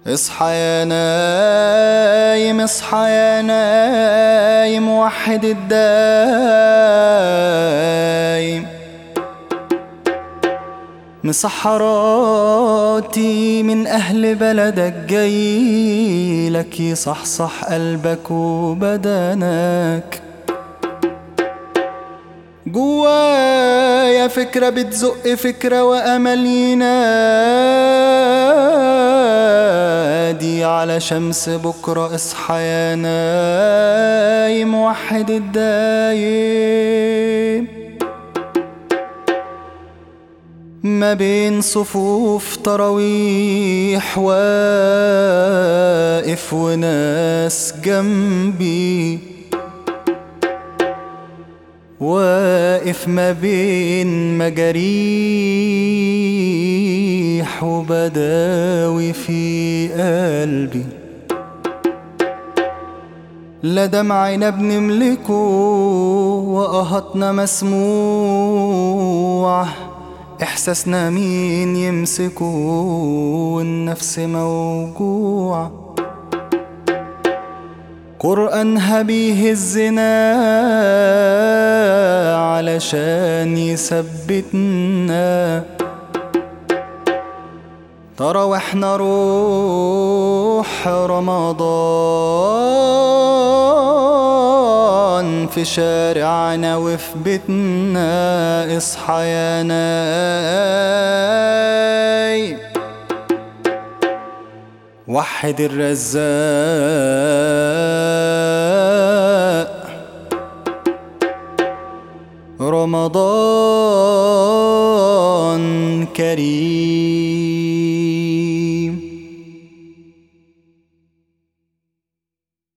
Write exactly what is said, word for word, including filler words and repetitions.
اصحى يا نايم، اصحى يا نايم، وحد الدايم. مسحراتي من أهل بلدك جايلك يصحصح قلبك وبدنك. جوايا فكرة بتزق فكرة وأمل ينادي على شمس بكرة. اصحى يا نايم، وحد الدايم. ما بين صفوف تراويح واقف وناس جنبي، واقف ما بين مجاريح وبداوي في قلبي. لا دمعنا بنملكه وقهطنا مسموع، إحساسنا مين يمسكه والنفس موجوع. قرآنها بيهزنا علشان يثبتنا. ترى واحنا روح رمضان في شارعنا وفي بيتنا. اصحى يا نايم، وحد الرزاق. رمضان كريم.